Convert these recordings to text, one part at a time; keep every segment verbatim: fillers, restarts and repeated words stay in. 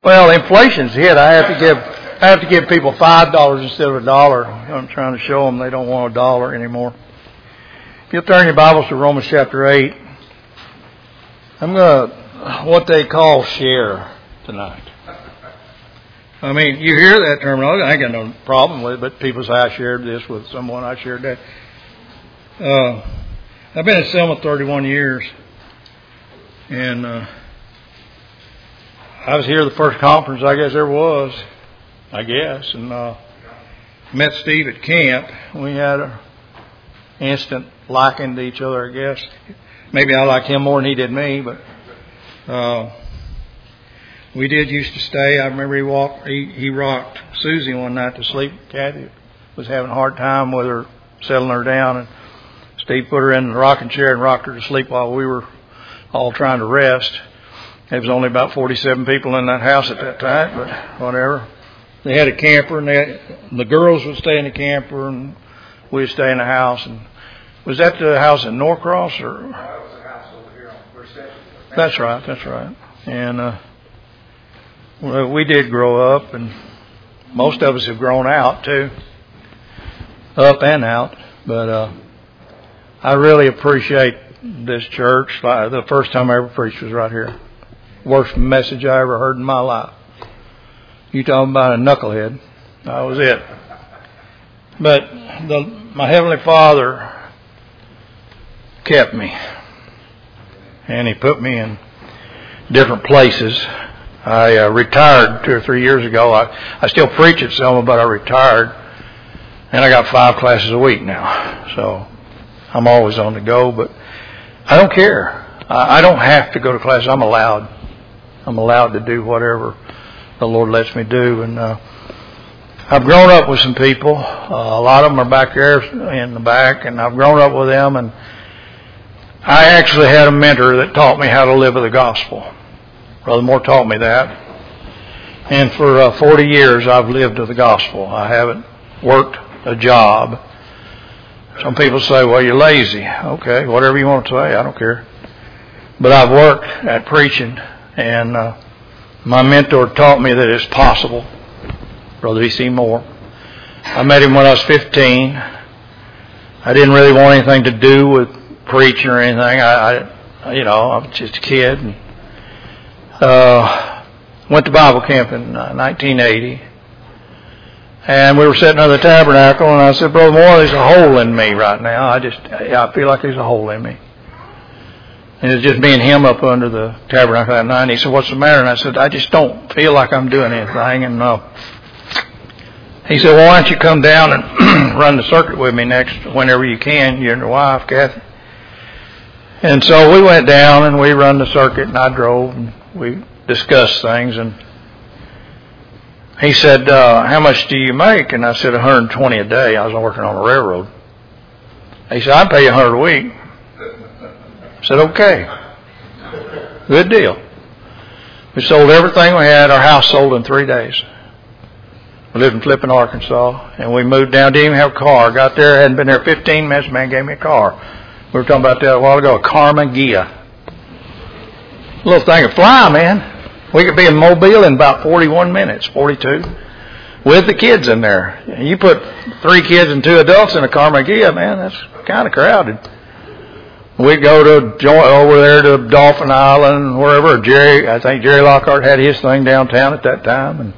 Well, inflation's hit. I have to give I have to give people five dollars instead of a dollar. I'm trying to show them they don't want a dollar anymore. If you'll turn your Bibles to Romans chapter eight, I'm going to what they call share tonight. I mean, you hear that terminology. I ain't got no problem with it, but people say I shared this with someone, I shared that. Uh, I've been at Selma thirty-one years, and uh, I was here the first conference I guess there was, I guess, and uh, met Steve at camp. We had an instant liking to each other, I guess. Maybe I liked him more than he did me, but uh, we did used to stay. I remember he walked, he, he rocked Susie one night to sleep. Kathy was having a hard time with her, settling her down, and Steve put her in the rocking chair and rocked her to sleep while we were all trying to rest. There was only about forty-seven people in that house at that time, but whatever. They had a camper, and they had, the girls would stay in the camper, and we'd stay in the house. And was that the house in Norcross, or? No, it was the house over here on Reception. That's right, that's right. And uh, well, we did grow up, and most of us have grown out too, up and out. But uh, I really appreciate this church. The first time I ever preached was right here. Worst message I ever heard in my life. You talking about a knucklehead. That was it. But the, my Heavenly Father kept me. And He put me in different places. I uh, retired two or three years ago. I, I still preach at Selma, but I retired. And I got five classes a week now. So I'm always on the go, but I don't care. I, I don't have to go to class. I'm allowed. I'm allowed to do whatever the Lord lets me do. And uh, I've grown up with some people. Uh, a lot of them are back there in the back, and I've grown up with them. And I actually had a mentor that taught me how to live with the gospel. Brother Moore taught me that. And for uh, forty years, I've lived with the gospel. I haven't worked a job. Some people say, well, you're lazy. Okay, whatever you want to say, I don't care. But I've worked at preaching. And uh, my mentor taught me that it's possible. Brother V C Moore. I met him when I was fifteen. I didn't really want anything to do with preaching or anything. I, I you know, I was just a kid. And, uh, went to Bible camp in uh, nineteen eighty. And we were sitting under the tabernacle, and I said, Brother Moore, there's a hole in me right now. I just, I feel like there's a hole in me. And it was just me and him up under the tabernacle that night. And he said, what's the matter? And I said, I just don't feel like I'm doing anything. And uh, he said, well, why don't you come down and run the circuit with me next, whenever you can, you and your wife, Kathy. And so we went down and we run the circuit, and I drove, and we discussed things. And he said, uh, how much do you make? And I said, one hundred twenty a day. I was working on a railroad. He said, I'd pay you one hundred a week. I said, okay. Good deal. We sold everything we had. Our house sold in three days. We lived in Flippin, Arkansas, and we moved down. Didn't even have a car. Got there, hadn't been there fifteen minutes. Man gave me a car. We were talking about that a while ago. A Karma Gia. Little thing of fly, man. We could be in Mobile in about forty-one minutes, forty-two, with the kids in there. You put three kids and two adults in a Karma Gia, man, that's kind of crowded. We'd go to join over there to Dolphin Island, wherever. Jerry, I think Jerry Lockhart had his thing downtown at that time, and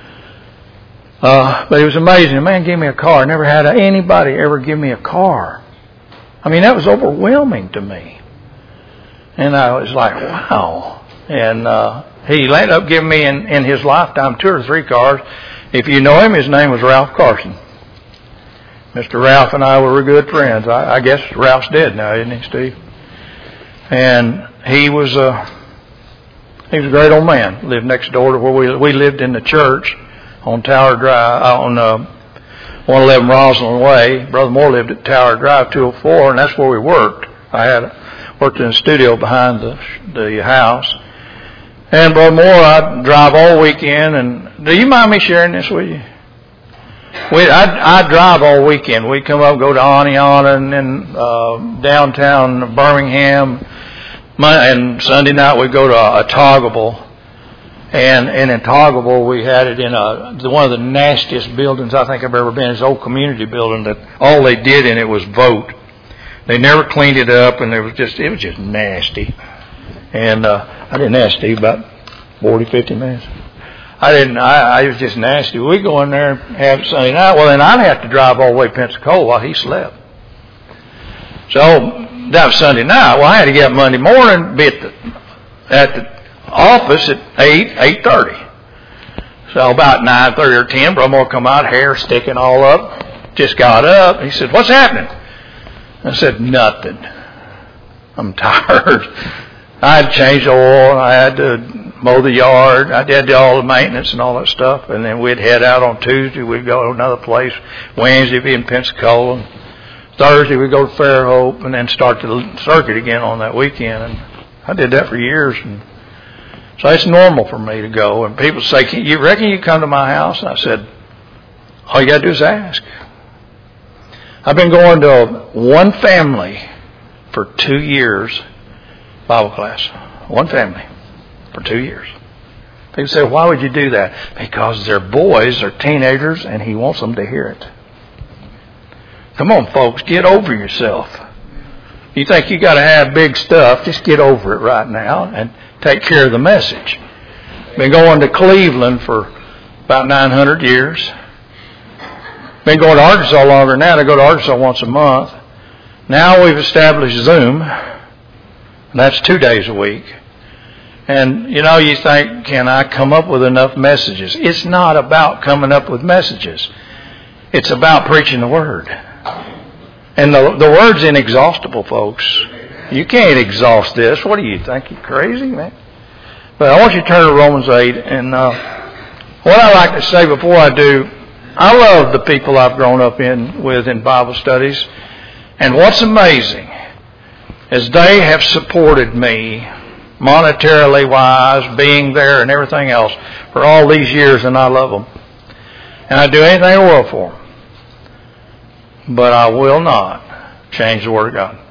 uh, but it was amazing. The man gave me a car. I never had anybody ever give me a car. I mean, that was overwhelming to me, and I was like, wow. And uh, he ended up giving me in, in his lifetime two or three cars. If you know him, his name was Ralph Carson. Mister Ralph and I were good friends. I, I guess Ralph's dead now, isn't he, Steve? And he was a he was a great old man. Lived next door to where we we lived in the church on Tower Drive on uh, one eleven Roslyn Way. Brother Moore lived at Tower Drive two oh four, and that's where we worked. I had worked in a studio behind the the house. And Brother Moore, I'd drive all weekend. And do you mind me sharing this with you? We, I'd, I'd drive all weekend. We'd come up, go to Aniana and then uh, downtown Birmingham. My, and Sunday night we'd go to Otagoble. And, and in Toggleville, we had it in a, one of the nastiest buildings I think I've ever been. It's an old community building that all they did in it was vote. They never cleaned it up, and it was just, it was just nasty. And, uh, I didn't ask Steve about forty, fifty minutes. I didn't, I, I was just nasty. We go in there and have it Sunday night. Well, then I'd have to drive all the way to Pensacola while he slept. So, that was Sunday night. Well, I had to get up Monday morning, be at the, at the office at eight, eight thirty. So about nine thirty or ten, Brother Moore come out, hair sticking all up. Just got up. He said, "What's happening?" I said, "Nothing. I'm tired. I had to change the oil. I had to mow the yard. I did all the maintenance and all that stuff. And then we'd head out on Tuesday. We'd go to another place. Wednesday we'd be in Pensacola. Thursday we'd go to Fairhope and then start the circuit again on that weekend. And I did that for years. And so it's normal for me to go. And people say, "Can you reckon you come to my house?" And I said, "All you got to do is ask." I've been going to one family for two years, Bible class. One family for two years. People say, "Why would you do that?" Because they're boys, they're teenagers, and he wants them to hear it. Come on, folks, get over yourself. You think you got to have big stuff, just get over it right now and take care of the message. Been going to Cleveland for about nine hundred years. Been going to Arkansas longer now. I go to Arkansas once a month. Now we've established Zoom. And that's two days a week. And, you know, you think, can I come up with enough messages? It's not about coming up with messages. It's about preaching the Word. And the, the Word's inexhaustible, folks. You can't exhaust this. What do you think? You crazy, man? But I want you to turn to Romans eight. And uh, what I like to say before I do, I love the people I've grown up in with in Bible studies. And what's amazing is they have supported me monetarily wise, being there and everything else for all these years, and I love them. And I'd do anything in the world for them. But I will not change the Word of God.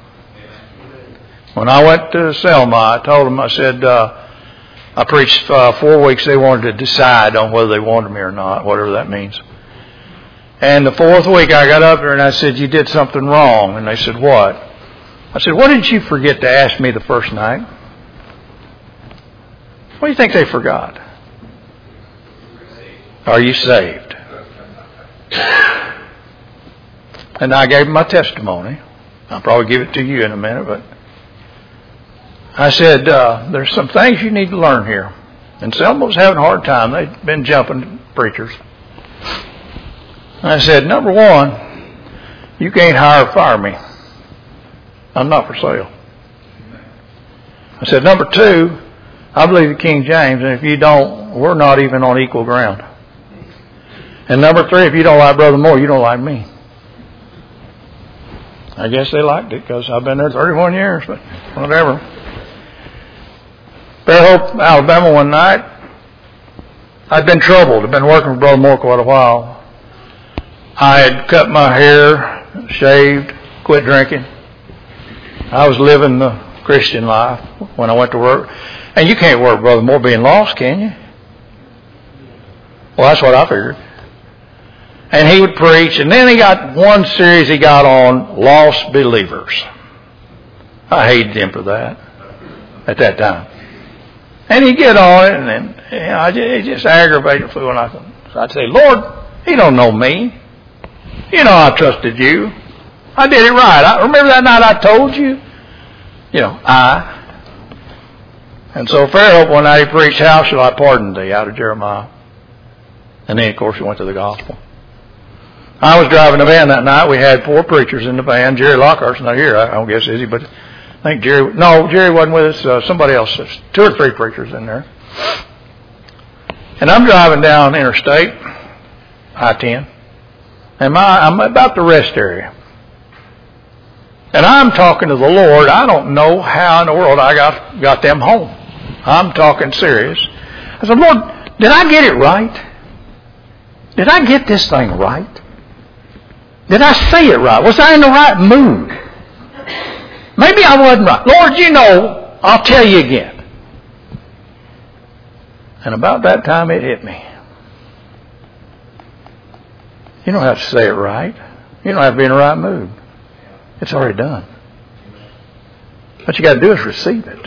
When I went to Selma, I told them, I said, uh, I preached uh, four weeks. They wanted to decide on whether they wanted me or not, whatever that means. And the fourth week I got up there and I said, "You did something wrong." And they said, "What?" I said, "What did you forget to ask me the first night?" What do you think they forgot? Are you saved? And I gave them my testimony. I'll probably give it to you in a minute, but I said, uh, there's some things you need to learn here. And Selma was having a hard time. They'd been jumping preachers. I said, number one, you can't hire or fire me. I'm not for sale. I said, number two, I believe in King James, and if you don't, we're not even on equal ground. And number three, if you don't like Brother Moore, you don't like me. I guess they liked it because I've been there thirty-one years, but whatever. Fairhope, Alabama one night. I'd been troubled. I'd been working with Brother Moore quite a while. I had cut my hair, shaved, quit drinking. I was living the Christian life when I went to work. And you can't work, Brother Moore, being lost, can you? Well, that's what I figured. And he would preach, and then he got one series he got on lost believers. I hated him for that at that time. And he'd get on it, and then you know, I just, it just aggravated me when I so I'd say, "Lord, he don't know me. You know I trusted you. I did it right. I remember that night I told you." You know, I. And so Fairhope one night he preached, "How shall I pardon thee?" out of Jeremiah. And then, of course, he went to the gospel. I was driving the van that night. We had four preachers in the van. Jerry Lockhart's not here, I don't guess, is he? But I think Jerry, no, Jerry wasn't with us. Uh, somebody else. There's two or three preachers in there. And I'm driving down Interstate, I ten. And my, I'm about the rest area. And I'm talking to the Lord. I don't know how in the world I got, got them home. I'm talking serious. I said, "Lord, did I get it right? Did I get this thing right? Did I say it right? Was I in the right mood? Maybe I wasn't right. Lord, you know, I'll tell you again. And about that time it hit me. You don't have to say it right. You don't have to be in the right mood. It's already done. What you got to do is receive it.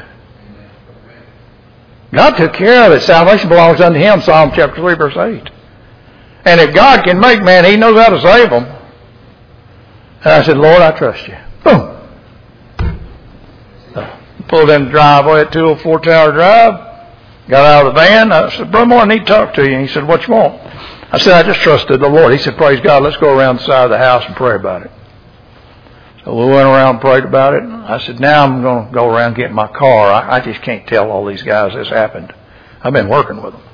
God took care of it. Salvation belongs unto Him, Psalm chapter three, verse eight. And if God can make man, He knows how to save them. And I said, Lord, I trust you. Boom. So, pulled in the driveway at two oh four Tower Drive. Got out of the van. I said, Brother Moore, I need to talk to you. And he said, what you want? I said, I just trusted the Lord. He said, praise God, let's go around the side of the house and pray about it. So we went around and prayed about it. I said, now I'm going to go around and get my car. I, I just can't tell all these guys this happened. I've been working with them.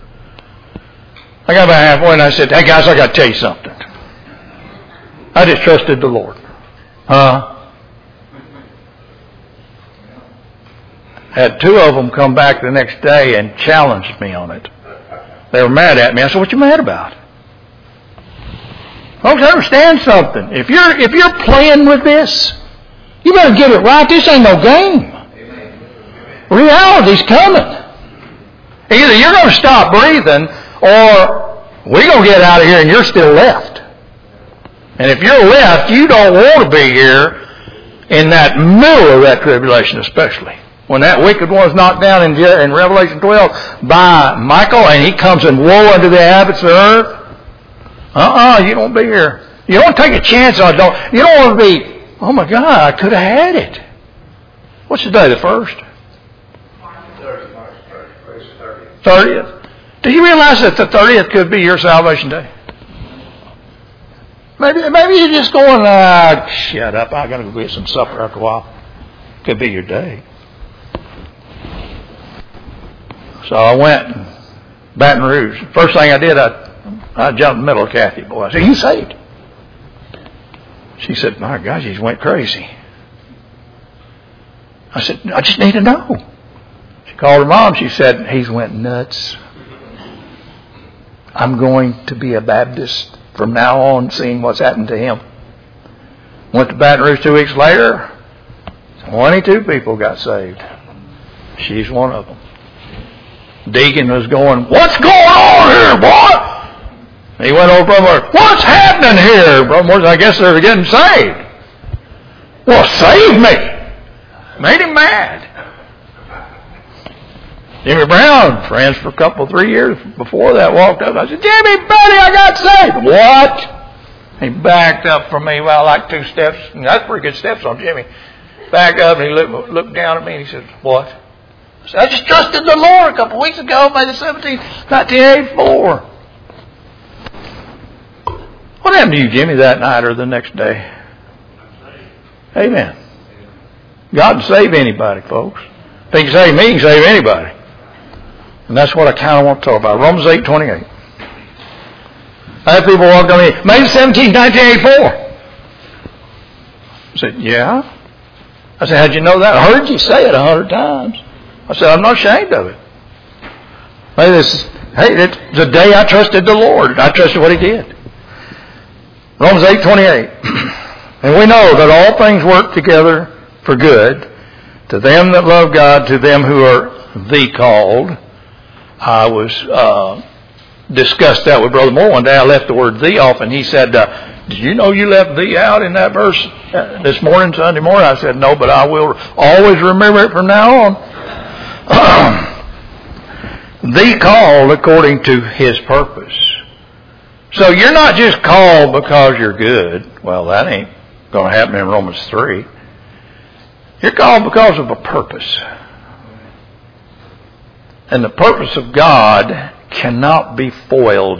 I got about halfway and I said, hey guys, I got to tell you something. I just trusted the Lord. Huh? Had two of them come back the next day and challenged me on it. They were mad at me. I said, what you mad about? Folks, understand something. If you're if you're playing with this, you better get it right. This ain't no game. Reality's coming. Either you're going to stop breathing or we're going to get out of here and you're still left. And if you're left, you don't want to be here in that middle of that tribulation especially. When that wicked one was knocked down in, in Revelation twelve by Michael and he comes and woe unto the inhabitants of the earth. Uh-uh, you don't be here. You don't take a chance on it. Don't, you don't want to be, oh my God, I could have had it. What's the day, the first? thirtieth. Do you realize that the thirtieth could be your salvation day? Maybe maybe you're just going, ah, shut up, I'm going to go get some supper after a while. Could be your day. So I went, Baton Rouge. First thing I did, I, I jumped in the middle of Kathy. Boy, I said, you saved? She said, my gosh, he went crazy. I said, I just need to know. She called her mom. She said, he's went nuts. I'm going to be a Baptist from now on, seeing what's happened to him. Went to Baton Rouge two weeks later. twenty-two people got saved. She's one of them. Deacon was going, what's going on here, boy? He went over to Brother Moore, what's happening here? Brother Moore said, I guess they're getting saved. Well, save me. Made him mad. Jimmy Brown, friends for a couple, three years before that, walked up. I said, Jimmy, buddy, I got saved. What? He backed up from me, well, like two steps. And that's pretty good steps on Jimmy. Backed up and he looked, looked down at me and he said, what? I said, I just trusted the Lord a couple of weeks ago, May the seventeenth, nineteen eighty-four. What happened to you, Jimmy, that night or the next day? Amen. God can save anybody, folks. If He can save me, He can save anybody. And that's what I kind of want to talk about. Romans eight twenty-eight. I had people walk on me, May the seventeenth, nineteen eighty-four. I said, yeah. I said, how'd you know that? I heard you say it a hundred times. I said, I'm not ashamed of it. Hey, this, hey, it's the day I trusted the Lord. I trusted what He did. Romans eight twenty-eight. And we know that all things work together for good to them that love God, to them who are the called. I was uh, discussed that with Brother Moore one day. I left the word the off, and he said, uh, did you know you left the out in that verse uh, this morning, Sunday morning? I said, no, but I will always remember it from now on. The called according to His purpose. So you're not just called because you're good. Well, that ain't going to happen in Romans three. You're called because of a purpose. And the purpose of God cannot be foiled.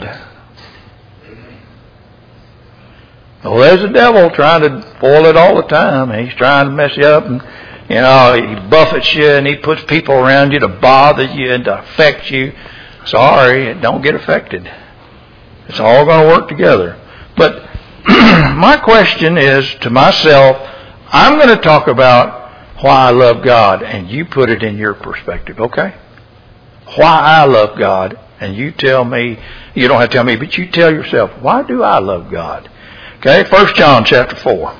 Well, there's the devil trying to foil it all the time. He's trying to mess you up, and you know, he buffets you and he puts people around you to bother you and to affect you. Sorry, don't get affected. It's all going to work together. But my question is to myself, I'm going to talk about why I love God, and you put it in your perspective, okay? Why I love God, and you tell me, you don't have to tell me, but you tell yourself, why do I love God? Okay, First John chapter four.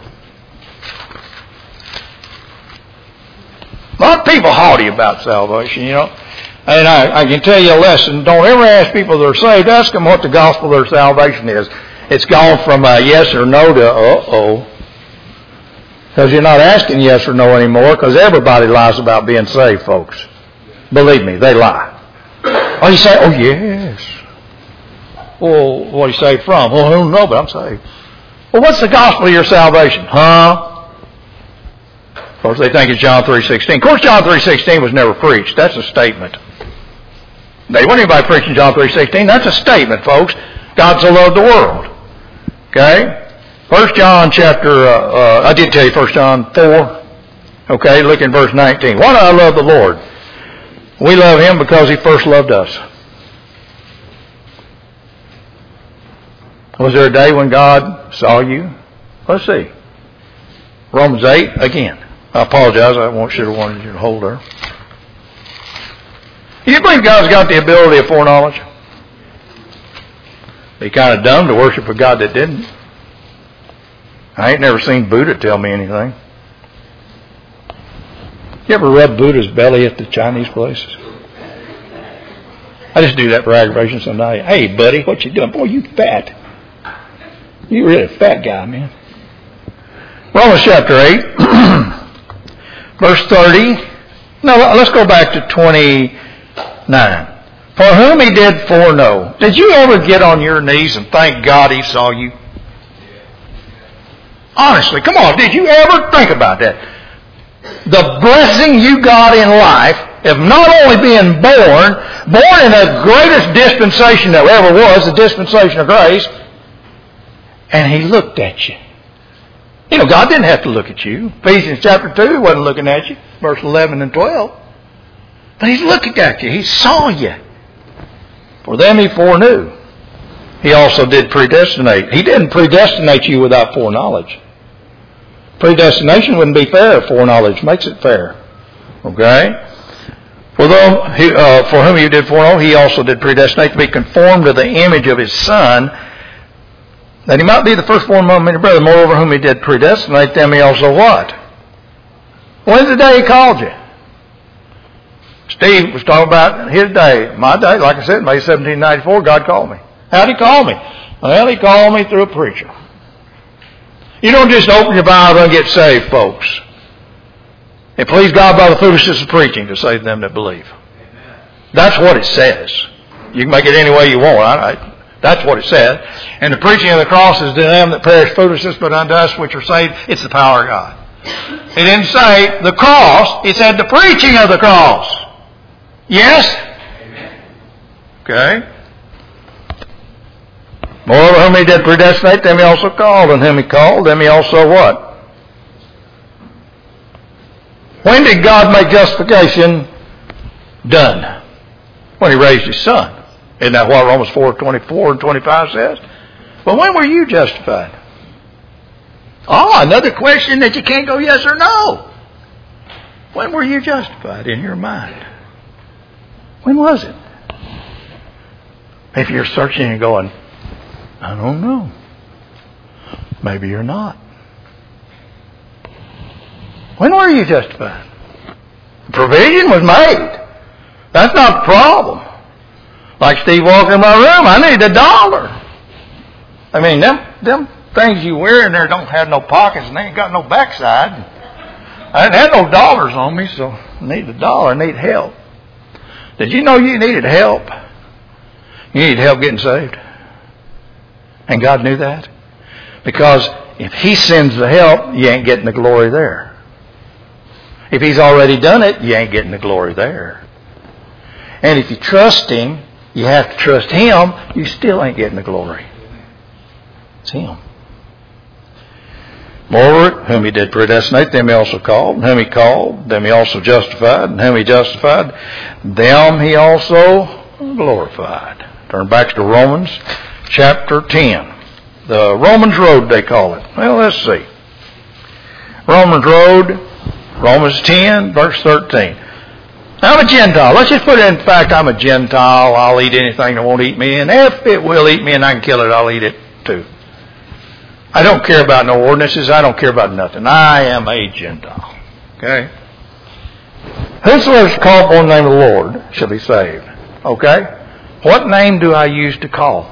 A lot of people haughty about salvation, you know. And I, I can tell you a lesson. Don't ever ask people that are saved. Ask them what the gospel of their salvation is. It's gone from a yes or no to uh-oh. Because you're not asking yes or no anymore, because everybody lies about being saved, folks. Believe me, they lie. Oh, you say, oh, yes. Well, what are you saved from? Well, I don't know, but I'm saved. Well, what's the gospel of your salvation? Huh? Of course, they think it's John three sixteen. Of course, John three sixteen was never preached. That's a statement. They wasn't anybody preaching John three sixteen. That's a statement, folks. God so loved the world. Okay? First John chapter, uh, uh, I did tell you First John four. Okay, look in verse nineteen. Why do I love the Lord? We love Him because He first loved us. Was there a day when God saw you? Let's see. Romans eight, again. I apologize. I should have wanted you to hold her. You believe God's got the ability of foreknowledge? Be kind of dumb to worship a God that didn't. I ain't never seen Buddha tell me anything. You ever rub Buddha's belly at the Chinese places? I just do that for aggravation someday. Hey, buddy, what you doing? Boy, you fat. You really a fat guy, man. Romans chapter eight, verse thirty. No, let's go back to twenty-nine. For whom He did foreknow. Did you ever get on your knees and thank God He saw you? Honestly, come on, did you ever think about that? The blessing you got in life of not only being born, born in the greatest dispensation that ever was, the dispensation of grace, and He looked at you. You know, God didn't have to look at you. Ephesians chapter two, He wasn't looking at you, verse eleven and twelve. But He's looking at you. He saw you. For them He foreknew. He also did predestinate. He didn't predestinate you without foreknowledge. Predestination wouldn't be fair. Foreknowledge makes it fair. Okay? For, though he, uh, for whom He did foreknow, He also did predestinate to be conformed to the image of His Son, that He might be the firstborn among many brethren. Moreover, whom He did predestinate, them He also what? When's the day He called you? Steve was talking about his day. My day, like I said, May seventeen ninety-four, God called me. How'd He call me? Well, He called me through a preacher. You don't just open your Bible and get saved, folks. It pleased God by the foolishness of preaching to save them that believe. That's what it says. You can make it any way you want. I, I, that's what it says. And the preaching of the cross is to them that perish foolishness, but unto us which are saved, it's the power of God. It didn't say the cross. It said the preaching of the cross. Yes? Okay. Moreover, whom He did predestinate, them He also called. And whom He called, them He also what? When did God make justification done? When He raised His Son. Isn't that what Romans four twenty-four and twenty-five says? Well, when were you justified? Oh, another question that you can't go yes or no. When were you justified in your mind? When was it? If you're searching and going, I don't know. Maybe you're not. When were you justified? Provision was made. That's not the problem. Like Steve walked in my room, I need a dollar. I mean, them them things you wear in there don't have no pockets and they ain't got no backside. I didn't have no dollars on me, so I need a dollar. I need help. Did you know you needed help? You needed help getting saved. And God knew that. Because if He sends the help, you ain't getting the glory there. If He's already done it, you ain't getting the glory there. And if you trust Him, you have to trust Him, you still ain't getting the glory. It's Him. Moreover, whom He did predestinate, them He also called. And whom He called, them He also justified. And whom He justified, them He also glorified. Turn back to Romans chapter ten. The Romans Road, they call it. Well, let's see. Romans Road, Romans ten, verse thirteen. I'm a Gentile. Let's just put it in fact, I'm a Gentile. I'll eat anything that won't eat me. And if it will eat me and I can kill it, I'll eat it too. I don't care about no ordinances. I don't care about nothing. I am a Gentile. Okay? Whosoever shall call upon the name of the Lord shall be saved. Okay? What name do I use to call?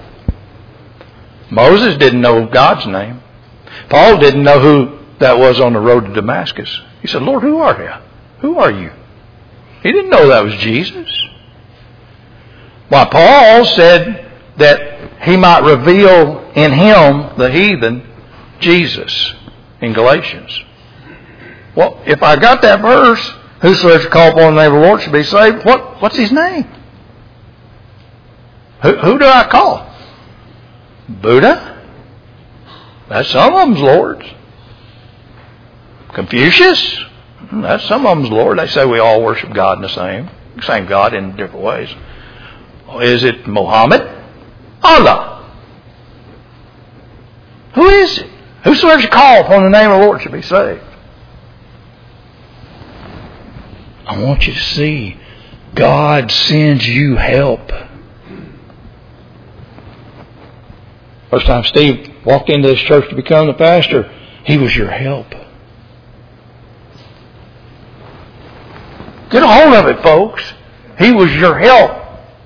Moses didn't know God's name. Paul didn't know who that was on the road to Damascus. He said, Lord, who are you? Who are you? He didn't know that was Jesus. Why, Paul said that he might reveal in him, the heathen, Jesus in Galatians. Well, if I got that verse, whosoever shall call upon the name of the Lord shall be saved, what, what's his name? Who, who do I call? Buddha? That's some of them's lords. Confucius? That's some of them's Lord. They say we all worship God in the same, same God in different ways. Is it Muhammad? Allah. Who is it? Whosoever shall call upon the name of the Lord shall be saved. I want you to see God sends you help. First time Steve walked into this church to become the pastor, he was your help. Get a hold of it, folks. He was your help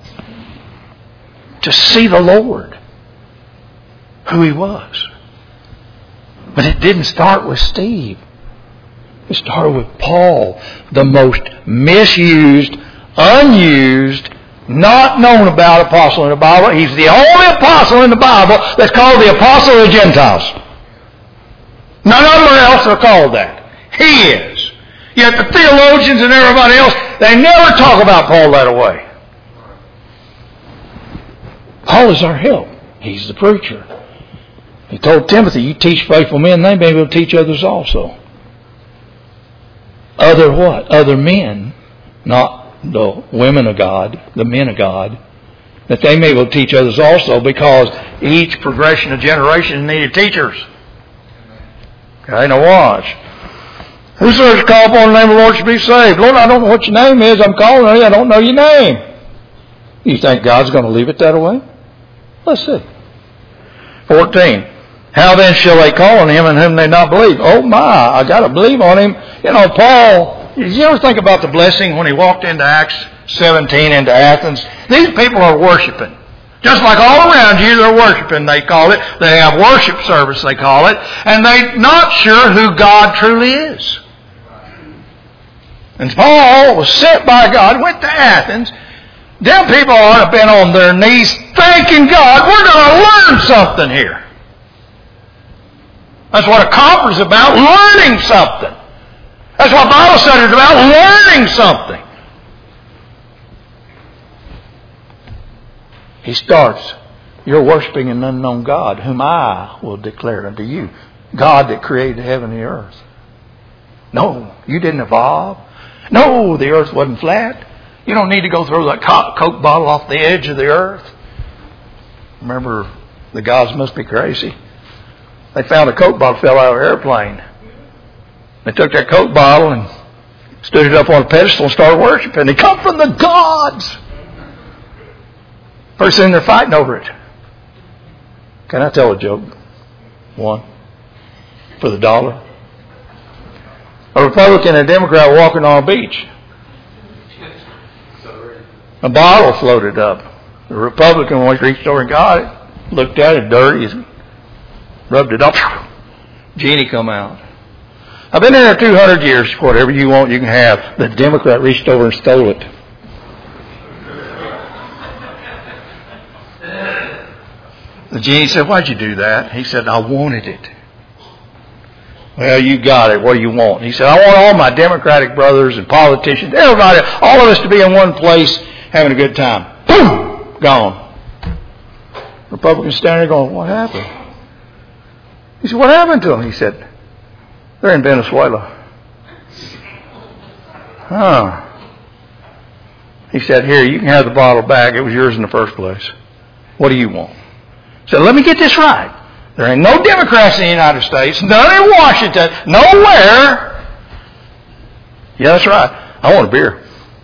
to see the Lord, who He was. But it didn't start with Steve. It started with Paul, the most misused, unused, not known about apostle in the Bible. He's the only apostle in the Bible that's called the apostle of the Gentiles. None of them else are called that. He is. Yet the theologians and everybody else, they never talk about Paul that way. Paul is our help. He's the preacher. He told Timothy, you teach faithful men, they may be able to teach others also. Other what? Other men, not the women of God, the men of God, that they may be able to teach others also, because each progression of generations needed teachers. Okay, now watch. Whosoever shall call upon the name of the Lord shall be saved. Lord, I don't know what your name is. I'm calling you. I don't know your name. You think God's going to leave it that way? Let's see. fourteen. How then shall they call on Him in whom they not believe? Oh my, I got to believe on Him. You know, Paul, did you ever think about the blessing when he walked into Acts seventeen into Athens? These people are worshiping. Just like all around you, they're worshiping, they call it. They have worship service, they call it. And they're not sure who God truly is. And Paul was sent by God, went to Athens. Them people ought to have been on their knees thanking God, we're going to learn something here. That's what a conference is about, learning something. That's what Bible study is about, learning something. He starts, you're worshiping an unknown God, whom I will declare unto you. God that created heaven and the earth. No, you didn't evolve. No, the earth wasn't flat. You don't need to go throw that Coke bottle off the edge of the earth. Remember, the gods must be crazy. They found a Coke bottle fell out of an airplane. They took that Coke bottle and stood it up on a pedestal and started worshiping. They come from the gods. First thing they're fighting over it. Can I tell a joke? One. For the dollar. A Republican and a Democrat walking on a beach. A bottle floated up. The Republican reached over and got it. Looked at it, dirty. Rubbed it up. Genie come out. I've been in there two hundred years. Whatever you want, you can have. The Democrat reached over and stole it. The genie said, why'd you do that? He said, I wanted it. Well, you got it. What do you want? He said, I want all my Democratic brothers and politicians, everybody, all of us to be in one place having a good time. Boom! Gone. Republicans standing there going, what happened? He said, what happened to them? He said, they're in Venezuela. Huh. He said, here, you can have the bottle back. It was yours in the first place. What do you want? He said, let me get this right. There ain't no Democrats in the United States, none in Washington, nowhere. Yeah, that's right. I want a beer.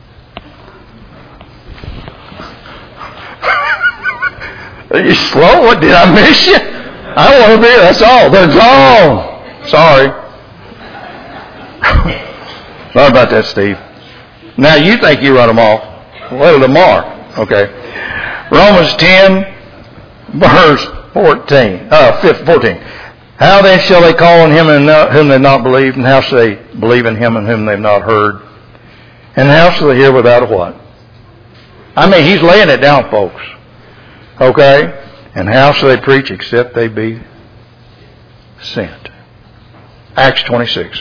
Are you slow? What, did I miss you? I want a beer, that's all. They're gone. Sorry. Sorry about that, Steve. Now you think you run them off. Well, tomorrow. Okay. Romans ten, verse fourteen. Uh, fourteen. How then shall they call on him in whom they have not believed? And how shall they believe in him in whom they have not heard? And how shall they hear without a what? I mean, he's laying it down, folks. Okay? And how shall they preach except they be sent? Acts twenty-six.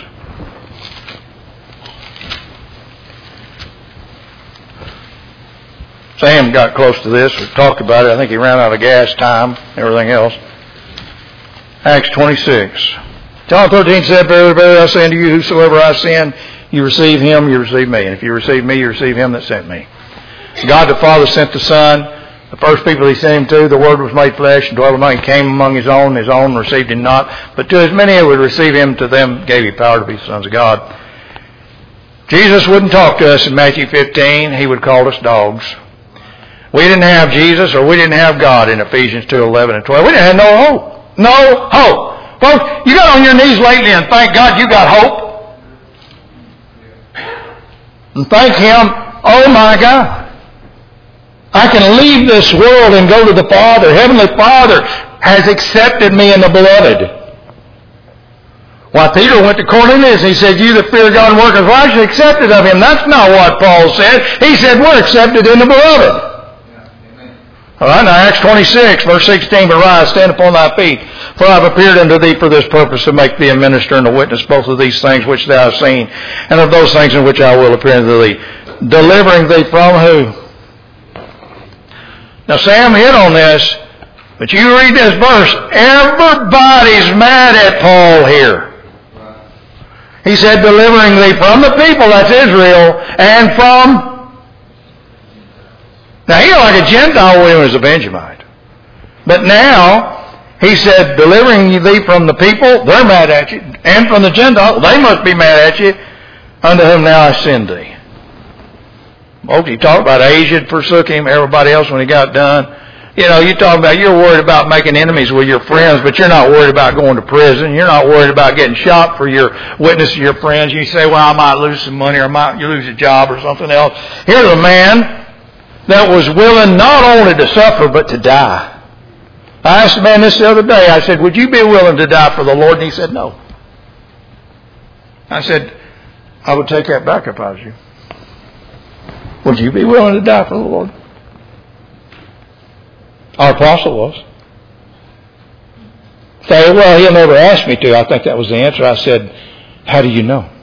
Sam got close to this. We talked about it. I think he ran out of gas time, everything else. Acts twenty-six. John thirteen said, Verily, verily, I say unto you, whosoever I send, you receive him, you receive me. And if you receive me, you receive him that sent me. God the Father sent the Son. The first people he sent him to, the Word was made flesh and dwelt among him, came among his own. His own received him not. But to as many as would receive him, to them gave he power to be sons of God. Jesus wouldn't talk to us in Matthew fifteen. He would call us dogs. We didn't have Jesus, or we didn't have God in Ephesians two, eleven and twelve. We didn't have no hope. No hope. Folks, you got on your knees lately and thank God you got hope. And thank him, oh my God. I can leave this world and go to the Father. Heavenly Father has accepted me in the beloved. Why, Peter went to Cornelius and he said, you that fear God and work as righteous, accepted of him. That's not what Paul said. He said, we're accepted in the beloved. All right, now Acts twenty-six, verse sixteen, But rise, stand upon thy feet, for I have appeared unto thee for this purpose, to make thee a minister and a witness both of these things which thou hast seen, and of those things in which I will appear unto thee, delivering thee from who? Now Sam hit on this, but you read this verse, everybody's mad at Paul here. He said, delivering thee from the people, that's Israel, and from... Now, he like a Gentile when he was a Benjamite. But now, he said, delivering thee from the people, they're mad at you, and from the Gentiles, they must be mad at you, unto whom now I send thee. Folks, he talked about Asia forsook him, everybody else when he got done. You know, you talk about, you're worried about making enemies with your friends, but you're not worried about going to prison. You're not worried about getting shot for your witness to your friends. You say, well, I might lose some money, or I might lose a job or something else. Here's a man that was willing not only to suffer, but to die. I asked a man this the other day. I said, would you be willing to die for the Lord? And he said, no. I said, I would take that back if I was you. Would you be willing to die for the Lord? Our apostle was. Say, well, he'll never ask me to. I think that was the answer. I said, how do you know?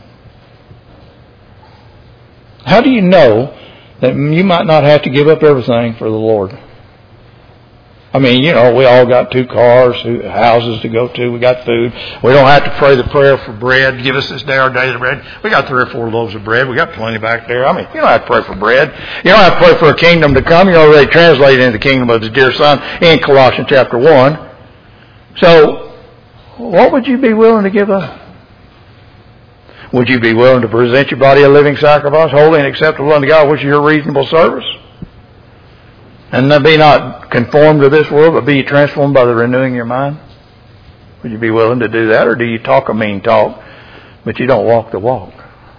How do you know that you might not have to give up everything for the Lord? I mean, you know, we all got two cars, houses to go to, we got food. We don't have to pray the prayer for bread. Give us this day our daily bread. We got three or four loaves of bread. We got plenty back there. I mean, you don't have to pray for bread. You don't have to pray for a kingdom to come. You already translated into the kingdom of his dear Son in Colossians chapter one. So, what would you be willing to give up? Would you be willing to present your body a living sacrifice, holy and acceptable unto God, which is your reasonable service? And then be not conformed to this world, but be transformed by the renewing of your mind? Would you be willing to do that? Or do you talk a mean talk, but you don't walk the walk?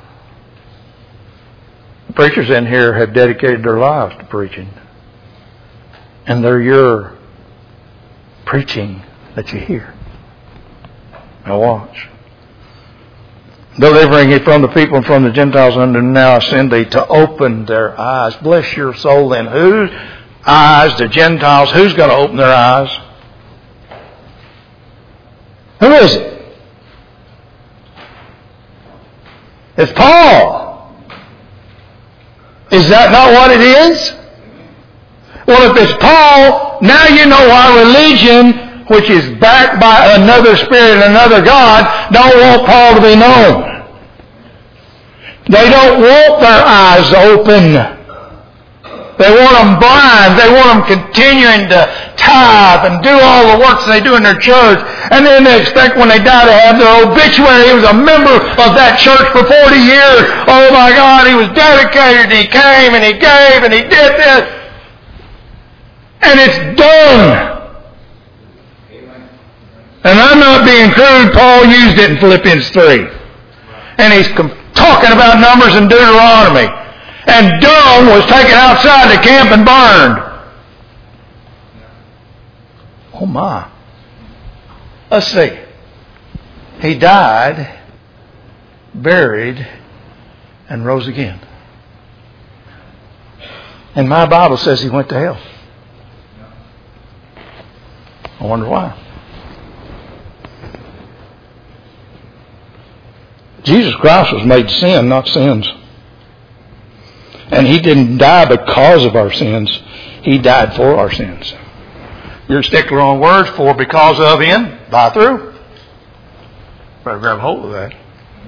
The preachers in here have dedicated their lives to preaching. And they're your preaching that you hear. Now watch. Delivering it from the people and from the Gentiles unto now I send thee to open their eyes. Bless your soul then. Whose eyes? The Gentiles. Who's going to open their eyes? Who is it? It's Paul. Is that not what it is? Well, if it's Paul, now you know why religion, which is backed by another spirit and another God, don't want Paul to be known. They don't want their eyes open. They want them blind. They want them continuing to tithe and do all the works they do in their church. And then they expect when they die to have their obituary. He was a member of that church for forty years. Oh my God, he was dedicated. He came and he gave and he did this. And it's done. And I'm not being crude. Paul used it in Philippians three. And he's talking about Numbers and Deuteronomy. And dung was taken outside the camp and burned. Oh my. Let's see. He died, buried, and rose again. And my Bible says he went to hell. I wonder why. Jesus Christ was made sin, not sins. And He didn't die because of our sins. He died for our sins. You're a stickler on words, for, because of, in, by, through. Better grab hold of that.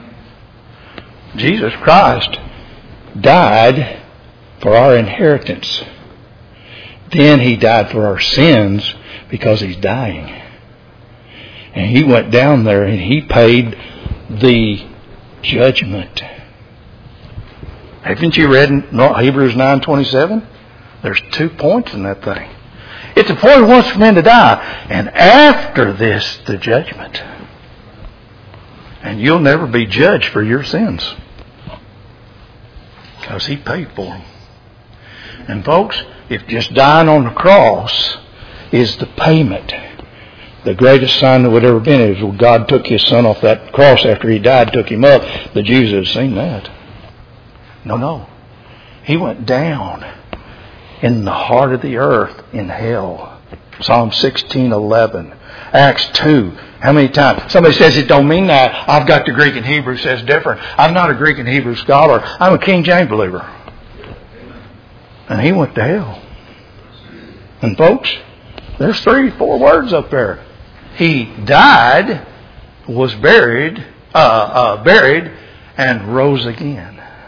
Jesus Christ died for our inheritance. Then He died for our sins because He's dying. And He went down there and He paid the judgment. Haven't you read Hebrews nine twenty-seven? There's two points in that thing. It's appointed once for men to die, and after this, the judgment. And you'll never be judged for your sins, because He paid for them. And folks, if just dying on the cross is the payment, the greatest sign that would ever been is when God took His Son off that cross after He died, took Him up, the Jews had seen that. No, no. He went down in the heart of the earth in hell. Psalm sixteen eleven. Acts two. How many times? Somebody says it don't mean that. I've got the Greek and Hebrew says different. I'm not a Greek and Hebrew scholar. I'm a King James believer. And He went to hell. And folks, there's three, four words up there. He died, was buried, uh, uh, buried, and rose again.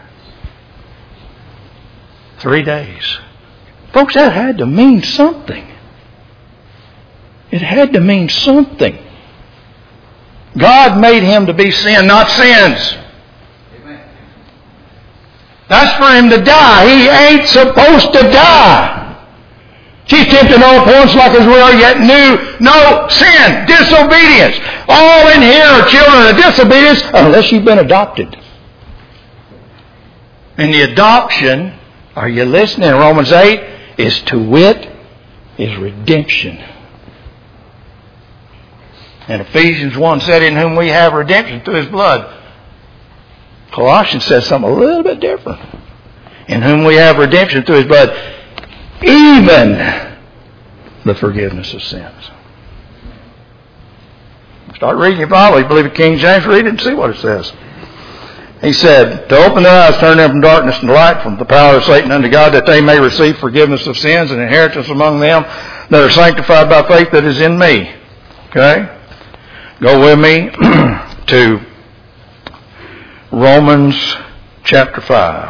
Three days. Folks, that had to mean something. It had to mean something. God made Him to be sin, not sins. Amen. That's for Him to die. He ain't supposed to die. She's tempted in all points like as we are, yet knew no sin, disobedience. All in here are children of disobedience unless you've been adopted. And the adoption, are you listening? Romans eight is to wit, is redemption. And Ephesians one said, in whom we have redemption through His blood. Colossians says something a little bit different. In whom we have redemption through His blood, even the forgiveness of sins. Start reading your Bible. You believe it King James, read it and see what it says. He said, to open their eyes, turn them from darkness to light, from the power of Satan unto God, that they may receive forgiveness of sins and inheritance among them that are sanctified by faith that is in me. Okay? Go with me to Romans chapter five.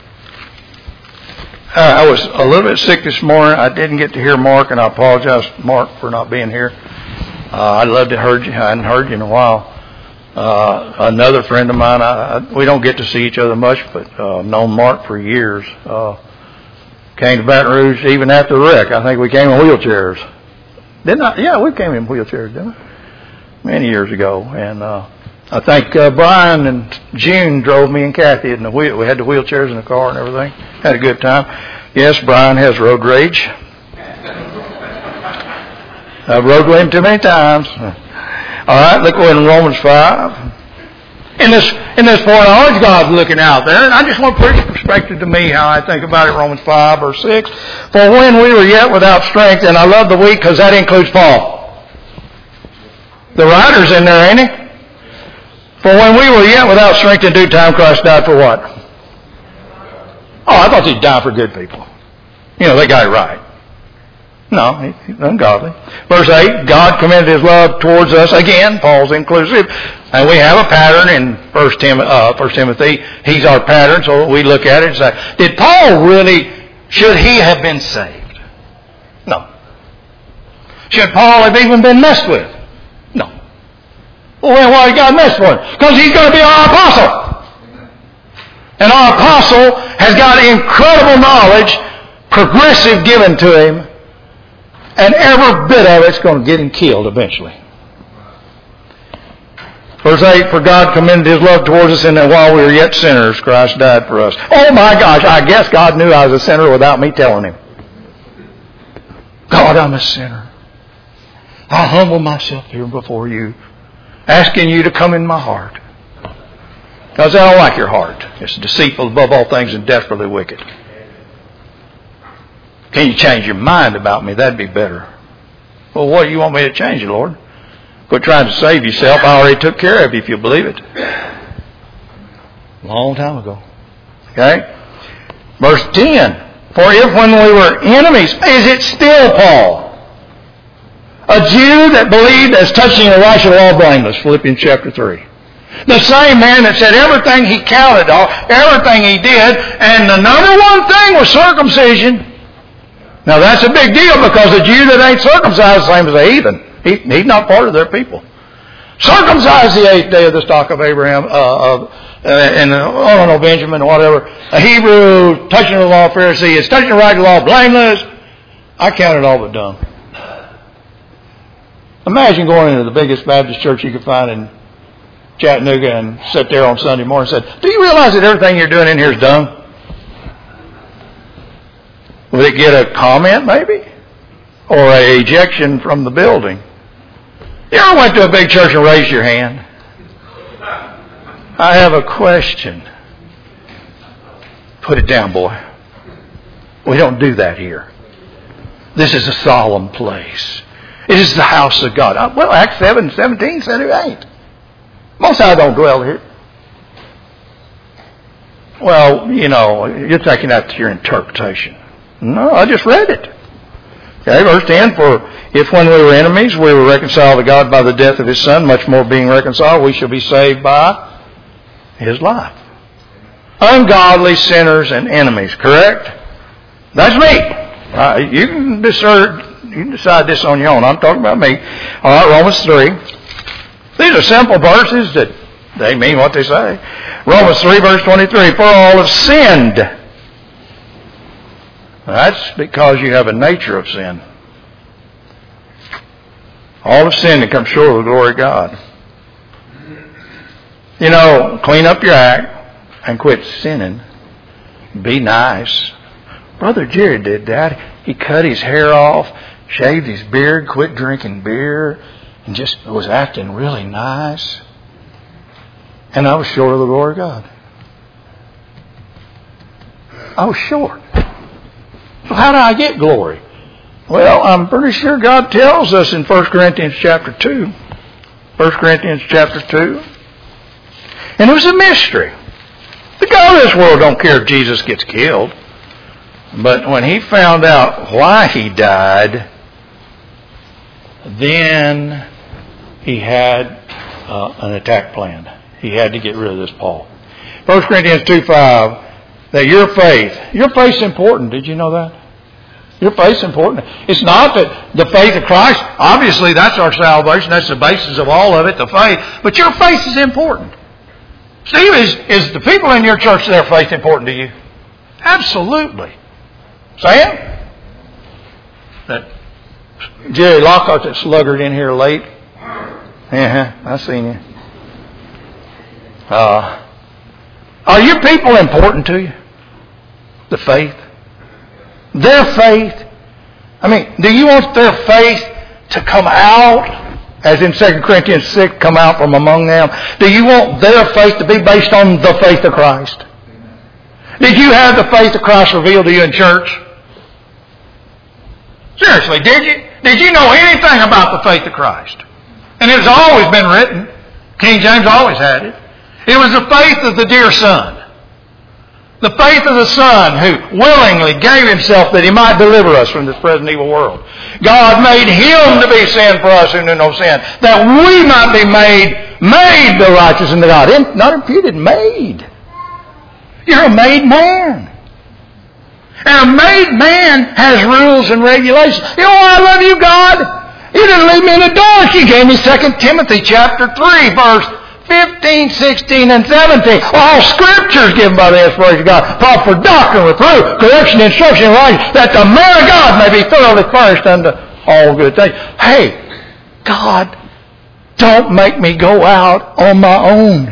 Uh, I was a little bit sick this morning. I didn't get to hear Mark, and I apologize, Mark, for not being here. Uh, I'd love to heard you. I hadn't heard you in a while. Uh, another friend of mine, I, I, we don't get to see each other much, but uh, known Mark for years. Uh, came to Baton Rouge even after the wreck. I think we came in wheelchairs. Didn't I? Yeah, we came in wheelchairs, didn't we? Many years ago. And uh, I think uh, Brian and June drove me and Kathy in the wheel. We had the wheelchairs in the car and everything. Had a good time. Yes, Brian has road rage. I've rode with him too many times. All right, look in Romans five. In this in this point, always God's looking out there, and I just want to put it in perspective to me how I think about it. Romans five, verse six. For when we were yet without strength, and I love the weak because that includes Paul. The writer's in there, ain't he? For when we were yet without strength in due time, Christ died for what? Oh, I thought He'd die for good people. You know, they got it right. No, He's ungodly. Verse eight, God commended His love towards us. Again, Paul's inclusive. And we have a pattern in First Timothy, uh, First Timothy. He's our pattern, so we look at it and say, did Paul really, should he have been saved? No. Should Paul have even been messed with? No. Well, then why did God mess with him? Because he's going to be our apostle. And our apostle has got incredible knowledge, progressive given to him, and every bit of it's going to get him killed eventually. Verse eight, for God commended His love towards us in that while we were yet sinners, Christ died for us. Oh my gosh, I guess God knew I was a sinner without me telling Him. God, I'm a sinner. I humble myself here before you, asking you to come in my heart. Because I don't like your heart. It's deceitful above all things and desperately wicked. Can you change your mind about me? That'd be better. Well, what do you want me to change, Lord? Quit trying to save yourself. I already took care of you, if you believe it. Long time ago. Okay? Verse ten. For if when we were enemies, is it still Paul? A Jew that believed as touching the righteous law blameless. Philippians chapter three. The same man that said everything he counted on, everything he did, and the number one thing was circumcision. Now that's a big deal because a Jew that ain't circumcised is the same as a heathen. He, he's not part of their people. Circumcised the eighth day of the stock of Abraham, uh, uh, and uh, I don't know, Benjamin or whatever. A Hebrew, touching the law, Pharisee, is touching the right law, blameless. I count it all but done. Imagine going into the biggest Baptist church you could find in Chattanooga and sit there on Sunday morning and said, do you realize that everything you're doing in here is done? Would it get a comment maybe? Or a ejection from the building? You ever went to a big church and raised your hand? I have a question. Put it down, boy. We don't do that here. This is a solemn place. It is the house of God. Well, Acts seven seventeen said it ain't. Most I don't dwell here. Well, you know, you're taking that to your interpretation. No, I just read it. Okay, verse ten, for if when we were enemies we were reconciled to God by the death of His Son, much more being reconciled, we shall be saved by His life. Ungodly sinners and enemies, correct? That's me. Uh, you can decide, you can decide this on your own. I'm talking about me. All right, Romans three. These are simple verses that they mean what they say. Romans three, verse twenty-three, for all have sinned. That's because you have a nature of sin. All have sinned and come short of the glory of God. You know, clean up your act and quit sinning. Be nice. Brother Jerry did that. He cut his hair off, shaved his beard, quit drinking beer, and just was acting really nice. And I was short of the glory of God. I was short. So how do I get glory? Well, I'm pretty sure God tells us in First Corinthians chapter two. First Corinthians chapter two. And it was a mystery. The God of this world don't care if Jesus gets killed. But when He found out why He died, then He had uh, an attack plan. He had to get rid of this Paul. First Corinthians two five. That your faith, your faith's important. Did you know that? Your faith's important. It's not that the faith of Christ, obviously that's our salvation. That's the basis of all of it, the faith. But your faith is important. Steve, is, is the people in your church, their faith important to you? Absolutely. Sam? That Jerry Lockhart, that sluggard in here late. Uh-huh, I seen you. Uh, are your people important to you? The faith? Their faith? I mean, do you want their faith to come out, as in Second Corinthians six, come out from among them? Do you want their faith to be based on the faith of Christ? Did you have the faith of Christ revealed to you in church? Seriously, did you? Did you know anything about the faith of Christ? And it has always been written. King James always had it. It was the faith of the dear Son. The faith of the Son who willingly gave Himself that He might deliver us from this present evil world. God made Him to be sin for us who knew no sin, that we might be made, made the righteous in the God. Not imputed, made. You're a made man. And a made man has rules and regulations. You know why I love you, God? You didn't leave me in the dark. You gave me Second Timothy chapter three, verse fifteen, sixteen, and seventeen. All Scripture is given by the inspiration of God. Proper for doctrine, reproof, correction, instruction, and righteousness, that the man of God may be thoroughly furnished unto all good things. Hey, God Don't make me go out on my own.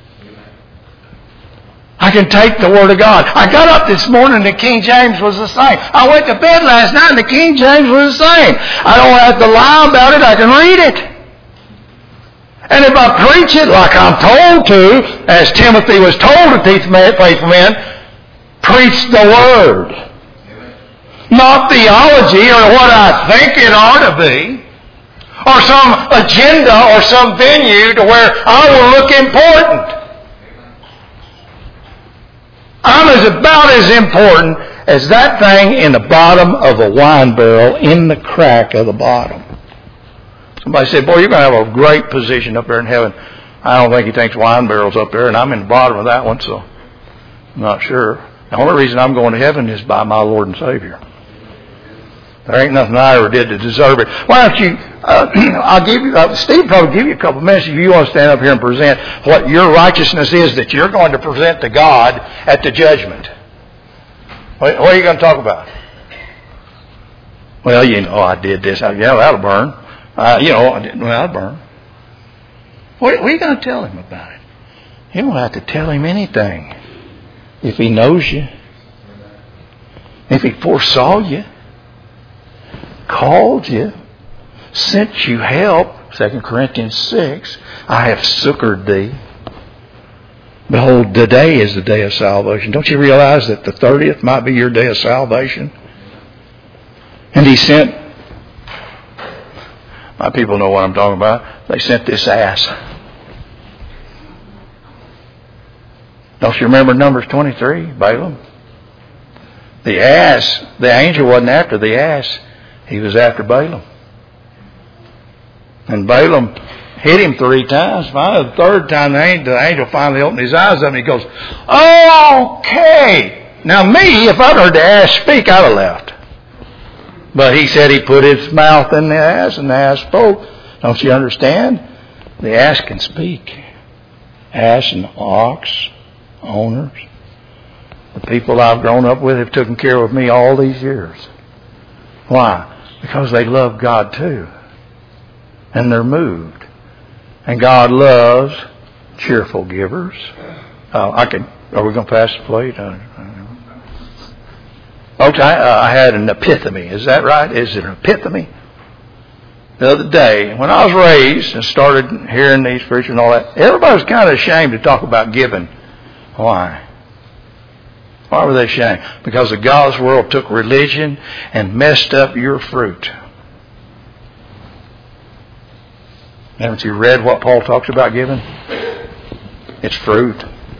I can take the Word of God. I got up this morning, the King James was the same. I went to bed last night and the King James was the same. I don't have to lie about it. I can read it. And if I preach it like I'm told to, as Timothy was told to teach faithful men, preach the Word. Not theology or what I think it ought to be, or some agenda or some venue to where I will look important. I'm as about as important as that thing in the bottom of a wine barrel in the crack of the bottom. Somebody said, boy, you're going to have a great position up there in heaven. I don't think he thinks wine barrels up there, and I'm in the bottom of that one, so I'm not sure. The only reason I'm going to heaven is by my Lord and Savior. There ain't nothing I ever did to deserve it. Why don't you, uh, I'll give you, uh, Steve will probably give you a couple of minutes if you want to stand up here and present what your righteousness is that you're going to present to God at the judgment. What, what are you going to talk about? Well, you know, I did this. I, yeah, that'll burn. Uh, you know, I didn't, well, that'll burn. What, what are you going to tell him about it? You don't have to tell him anything. If he knows you, if he foresaw you, called you, sent you help, Second Corinthians six, I have succored thee. Behold, today is the day of salvation. Don't you realize that the thirtieth might be your day of salvation? And he sent, my people know what I'm talking about, they sent this ass. Don't you remember Numbers twenty-three, Balaam? The ass, the angel wasn't after the ass. He was after Balaam. And Balaam hit him three times. Finally, the third time, the angel, the angel finally opened his eyes up and he goes, okay. Now me, if I'd heard the ass speak, I'd have left. But he said he put his mouth in the ass and the ass spoke. Don't you understand? The ass can speak. Ass and ox owners. The people I've grown up with have taken care of me all these years. Why? Because they love God too. And they're moved. And God loves cheerful givers. Uh, I can. Are we going to pass the plate? Uh, Folks, I, uh, I had an epiphany. Is that right? Is it an epiphany? The other day, when I was raised and started hearing these preachers and all that, everybody was kind of ashamed to talk about giving. Why? Why were they ashamed? Because the God's world took religion and messed up your fruit. Haven't you read what Paul talks about giving? It's fruit.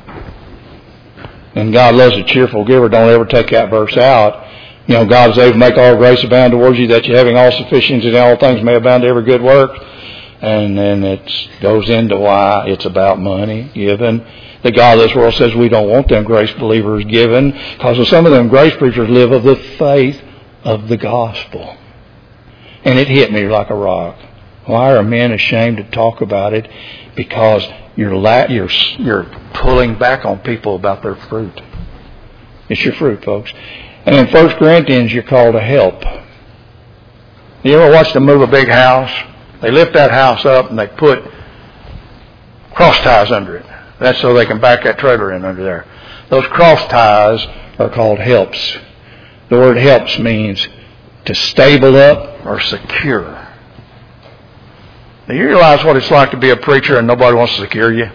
And God loves a cheerful giver. Don't ever take that verse out. You know, God is able to make all grace abound towards you, that you having all sufficiency in all things may abound to every good work. And then it goes into why it's about money, giving. The God of this world says we don't want them grace believers given, because some of them grace preachers live of the faith of the gospel. And it hit me like a rock. Why are men ashamed to talk about it? Because you're la- you're you're pulling back on people about their fruit. It's your fruit, folks. And in First Corinthians, you're called to help. You ever watch them move a big house? They lift that house up and they put cross ties under it. That's so they can back that trailer in under there. Those cross ties are called helps. The word helps means to stable up or secure. Do you realize what it's like to be a preacher and nobody wants to secure you?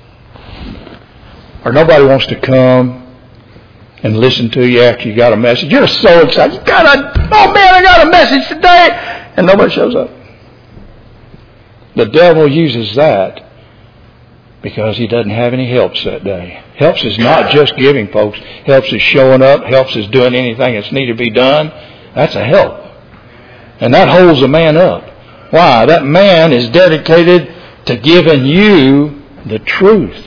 Or nobody wants to come and listen to you after you got a message. You're so excited. You got a, oh man, I got a message today. And nobody shows up. The devil uses that because he doesn't have any helps that day. Helps is not just giving, folks. Helps is showing up. Helps is doing anything that's needed to be done. That's a help. And that holds a man up. Why? That man is dedicated to giving you the truth.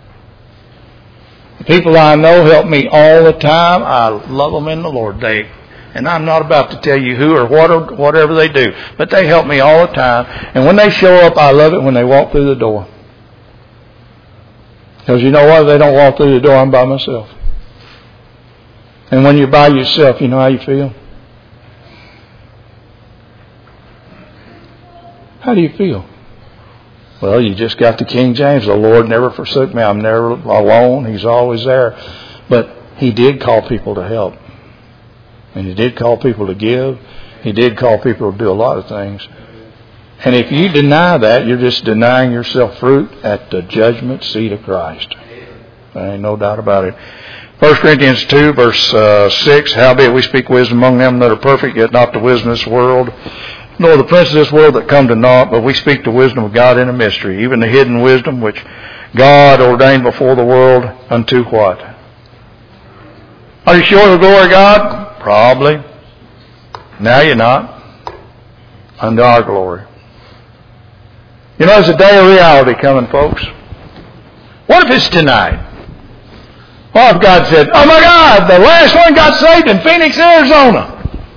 The people I know help me all the time. I love them in the Lord. They, and I'm not about to tell you who or what or whatever they do, but they help me all the time. And when they show up, I love it when they walk through the door. Because you know what? If they don't walk through the door, I'm by myself. And when you're by yourself, you know how you feel? How do you feel? Well, you just got the King James. The Lord never forsook me. I'm never alone. He's always there. But He did call people to help. And He did call people to give. He did call people to do a lot of things. And if you deny that, you're just denying yourself fruit at the judgment seat of Christ. There ain't no doubt about it. First Corinthians two, verse uh, six, howbeit we speak wisdom among them that are perfect, yet not the wisdom of this world, nor the prince of this world that come to naught, but we speak the wisdom of God in a mystery, even the hidden wisdom which God ordained before the world unto what? Are you sure of the glory of God? Probably. Now you're not. Unto our glory. You know, there's a day of reality coming, folks. What if it's tonight? What if God said, oh my God, the last one got saved in Phoenix, Arizona.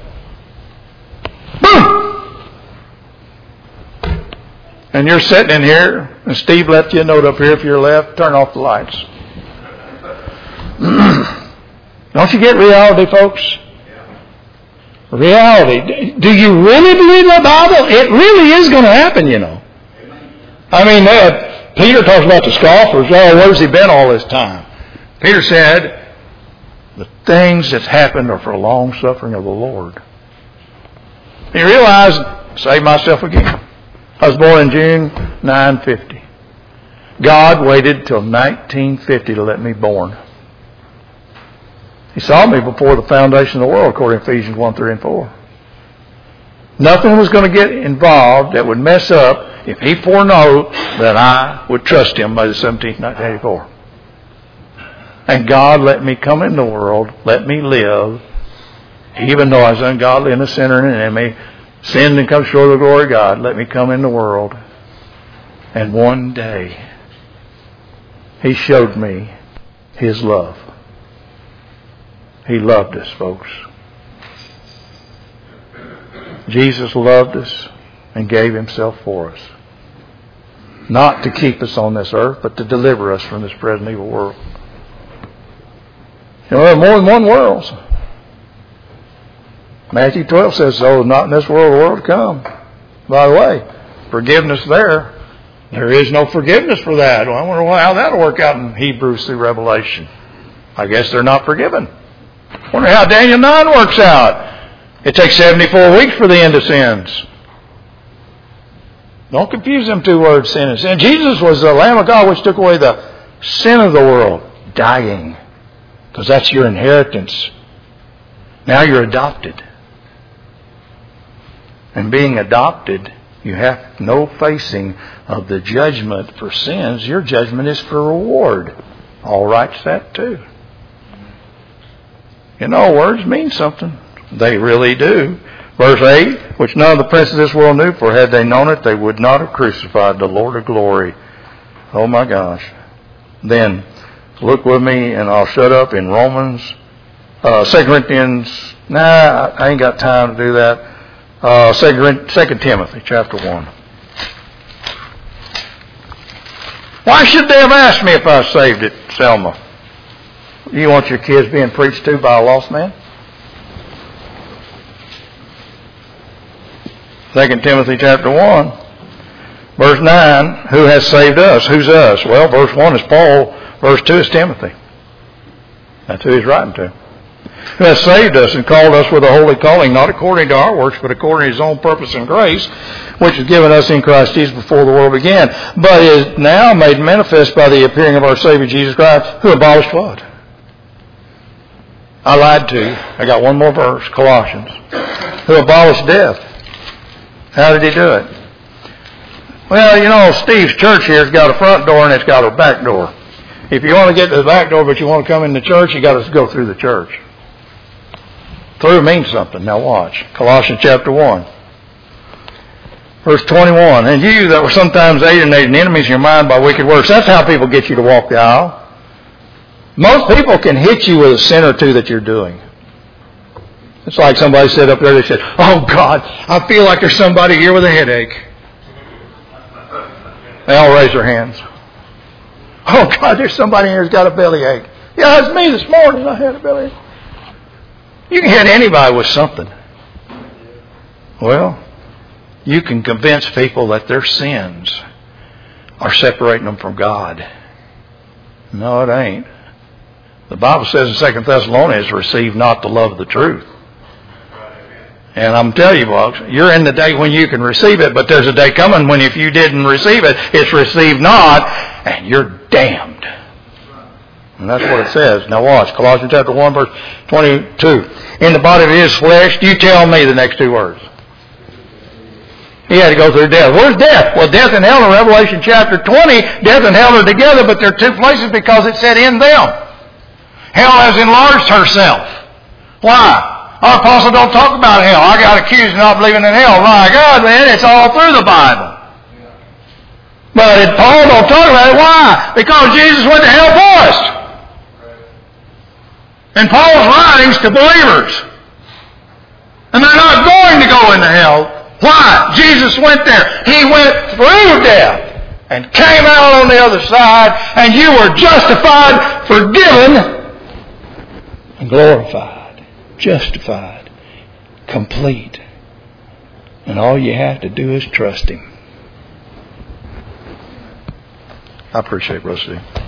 Boom! And you're sitting in here, and Steve left you a note up here if you're left, turn off the lights. Don't you get reality, folks? Reality. Do you really believe the Bible? It really is going to happen, you know. I mean, uh, Peter talks about the scoffers. Oh, where's he been all this time? Peter said, the things that's happened are for long suffering of the Lord. You realize, save myself again. I was born in June nine fifty. God waited till nineteen fifty to let me born. He saw me before the foundation of the world, according to Ephesians one, three, and four. Nothing was going to get involved that would mess up if He foreknew that I would trust Him by the seventeenth, nineteen eighty-four. And God let me come in the world, let me live, even though I was ungodly and a sinner and an enemy, sinned and come short of the glory of God, let me come in the world. And one day, He showed me His love. He loved us, folks. Jesus loved us and gave Himself for us. Not to keep us on this earth, but to deliver us from this present evil world. You know, there are more than one world. Matthew twelve says, so not in this world, the world to come. By the way, forgiveness there. There is no forgiveness for that. Well, I wonder how that'll work out in Hebrews through Revelation. I guess they're not forgiven. I wonder how Daniel nine works out. It takes seventy-four weeks for the end of sins. Don't confuse them two words, sin and sin. Jesus was the Lamb of God which took away the sin of the world, dying. Because that's your inheritance. Now you're adopted. And being adopted, you have no facing of the judgment for sins. Your judgment is for reward. All right's that too. You know, words mean something. They really do. Verse eight, which none of the princes of this world knew, for had they known it, they would not have crucified the Lord of glory. Oh my gosh. Then, look with me, and I'll shut up in Romans, uh, Second Corinthians. Nah, I ain't got time to do that. Uh, Second Timothy, chapter one. Why should they have asked me if I saved it, Selma? You want your kids being preached to by a lost man? Second Timothy, chapter one, verse nine. Who has saved us? Who's us? Well, verse one is Paul. Verse two is Timothy. That's who he's writing to. Who has saved us and called us with a holy calling, not according to our works, but according to His own purpose and grace, which was given us in Christ Jesus before the world began, but is now made manifest by the appearing of our Savior Jesus Christ, who abolished what? I lied to you. I got one more verse, Colossians. Who abolished death. How did He do it? Well, you know, Steve's church here has got a front door and it's got a back door. If you want to get to the back door but you want to come in the church, you got to go through the church. Through means something. Now watch. Colossians chapter one. Verse twenty-one. And you that were sometimes alienated enemies in your mind by wicked works. That's how people get you to walk the aisle. Most people can hit you with a sin or two that you're doing. It's like somebody said up there, they said, oh God, I feel like there's somebody here with a headache. They all raise their hands. Oh God, there's somebody here who's got a bellyache. Yeah, it's me this morning. I had a bellyache. You can hit anybody with something. Well, you can convince people that their sins are separating them from God. No, it ain't. The Bible says in Second Thessalonians, receive not the love of the truth. And I'm telling you, folks, you're in the day when you can receive it, but there's a day coming when if you didn't receive it, it's received not, and you're damned. And that's what it says. Now watch, Colossians chapter one, verse twenty-two. In the body of his flesh, you tell me the next two words. He had to go through death. Where's death? Well, death and hell in Revelation chapter twenty, death and hell are together, but they're two places because it said in them. Hell has enlarged herself. Why? Our apostle don't talk about hell. I got accused of not believing in hell. My God, man, it's all through the Bible. But Paul don't talk about it. Why? Because Jesus went to hell for us. And Paul's writings to believers. And they're not going to go into hell. Why? Jesus went there. He went through death and came out on the other side, and you were justified, forgiven, and glorified. Justified. Complete. And all you have to do is trust Him. I appreciate it, Brother Steve.